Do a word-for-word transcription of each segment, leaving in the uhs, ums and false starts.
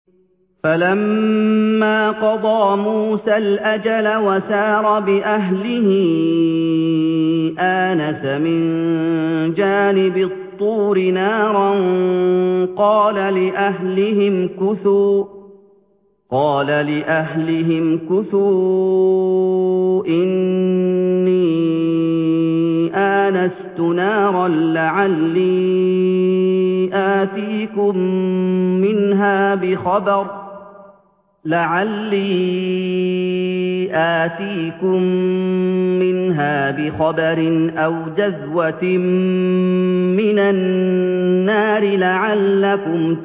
فَلَمَّا قَضَىٰ مُوسَى الْأَجَلَ وَسَارَ بِأَهْلِهِ آنَسَ مِن جَانِبِ الطُّورِ نَارًا قَالَ لِأَهْلِهِ امْكُثُوا إِنِّي آنَسْتُ نَارًا لَّعَلِّي آتِيكُم مِّنْهَا بِخَبَرٍ أَوْ جَذْوَةٍ مِّنَ النَّارِ لَعَلَّكُمْ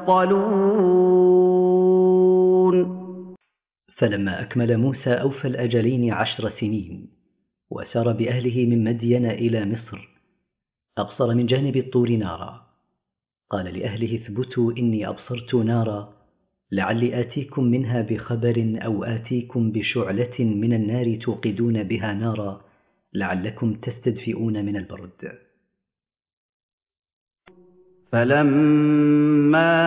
تَصْطَلُونَ فلما أكمل موسى أوفى الأجلين عشر سنين وسار بأهله من مدين إلى مصر، أبصر من جانب الطور نارا، قال لأهله اثبتوا إني أبصرت نارا لعلي آتيكم منها بخبر أو آتيكم بشعلة من النار توقدون بها نارا لعلكم تستدفئون من البرد. فَلَمَّا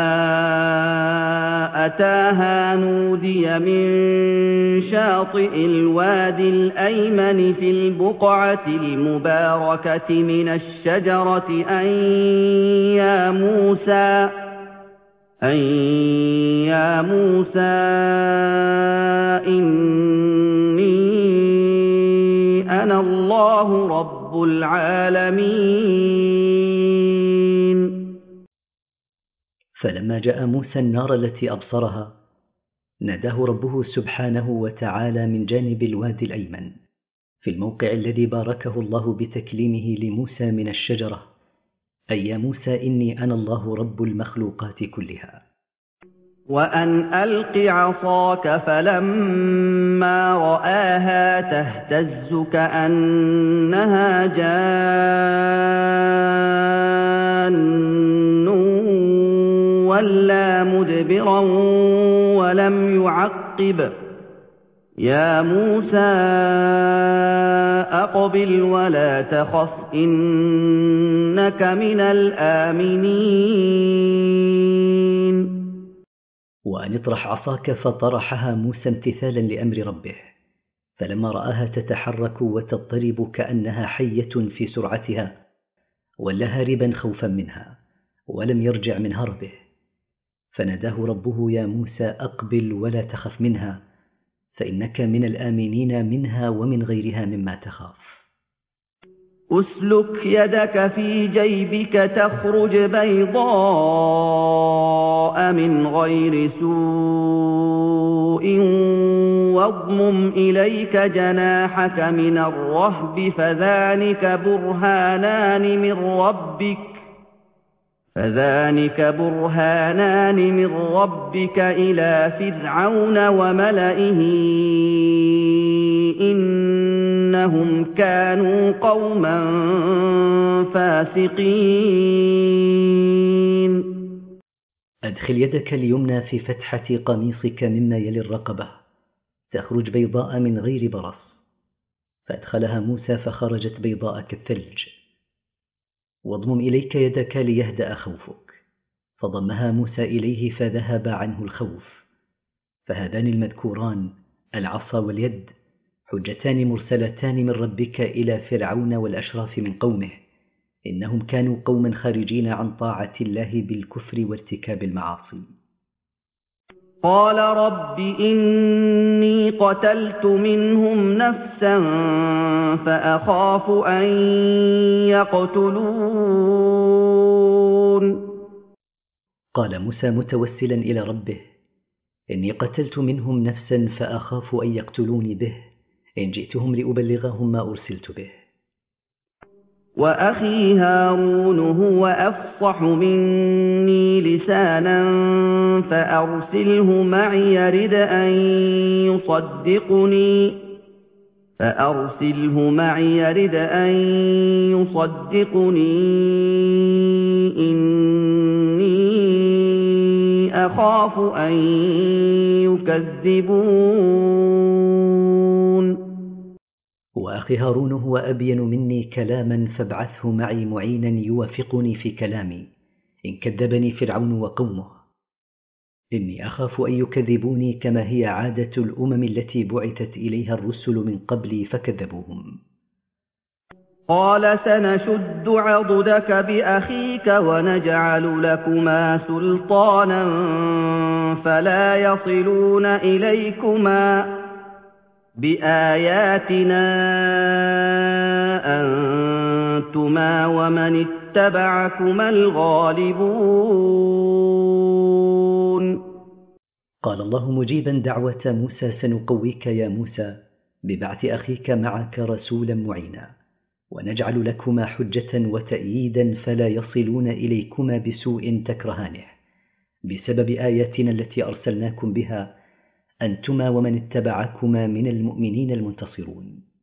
أَتَاهَا نُودِيَ مِن شَاطِئِ الْوَادِ الْأَيْمَنِ فِي الْبُقْعَةِ الْمُبَارَكَةِ مِنَ الشَّجَرَةِ أَن يَا مُوسَىٰ إِنِّي أَنَا اللَّهُ رَبُّ الْعَالَمِينَ. فلما جاء موسى النار التي أبصرها ناداه ربه سبحانه وتعالى من جانب الوادي الأيمن في الموقع الذي باركه الله بتكليمه لموسى من الشجرة، أي يا موسى إني أنا الله رب المخلوقات كلها. وَأَنْ أَلْقِ عَصَاكَ فَلَمَّا رَآهَا تَهْتَزُّ كَأَنَّهَا جَانٌّ وَلَّىٰ مُدْبِرًا وَلَمْ يُعَقِّبْ. يَا مُوسَىٰ أَقْبِلْ وَلَا تَخَفْ إِنَّكَ مِنَ الْآمِنِينَ. وأن اطرح عصاك فطرحها موسى امتثالا لأمر ربه، فلما رآها تتحرك وتضطرب كأنها حية في سرعتها ولى هاربا خوفا منها ولم يرجع من هربه، فناداه ربه يا موسى أقبل ولا تخف منها فإنك من الآمنين منها ومن غيرها مما تخاف. أسلك يدك في جيبك تخرج بيضاء من غير سوء واضمم إليك جناحك من الرهب فذلك برهانان من ربك فذلك برهانان من ربك إلى فرعون وملئه إنهم كانوا قوما فاسقين. أدخل يدك اليمنى في فتحة قميصك مما يلي الرقبة تخرج بيضاء من غير برص، فأدخلها موسى فخرجت بيضاء كالثلج. واضمم إليك يدك ليهدأ خوفك، فضمها موسى إليه فذهب عنه الخوف. فهذان المذكوران العصا واليد حجتان مرسلتان من ربك إلى فرعون والأشراف من قومه، إنهم كانوا قوما خارجين عن طاعة الله بالكفر وارتكاب المعاصي. قال رب إني قتلت منهم نفسا فأخاف أن يقتلون. قال موسى متوسلا إلى ربه إني قتلت منهم نفسا فأخاف أن يقتلوني به إن جئتهم لأبلغهم ما أرسلت به. وأخي هارون هو أفصح مني لسانا فأرسله معي يرد أن يصدقني فأرسله معي يرد أن يصدقني إني أخاف أن يكذبون. وأخي هارون هو أبين مني كلاما فابعثه معي معينا يوافقني في كلامي إن كذبني فرعون وقومه. إني أخاف أن يكذبوني كما هي عادة الأمم التي بعثت إليها الرسل من قبلي فكذبوهم. قال سنشد عضدك بأخيك ونجعل لكما سلطانا فلا يصلون إليكما بآياتنا أنتما ومن اتبعكما الغالبون. قال الله مجيبا دعوة موسى سنقويك يا موسى ببعث أخيك معك رسولا معينا ونجعل لكما حجة وتأييدا فلا يصلون إليكما بسوء تكرهانه بسبب آياتنا التي أرسلناكم بها أنتما ومن اتبعكما من المؤمنين المنتصرون.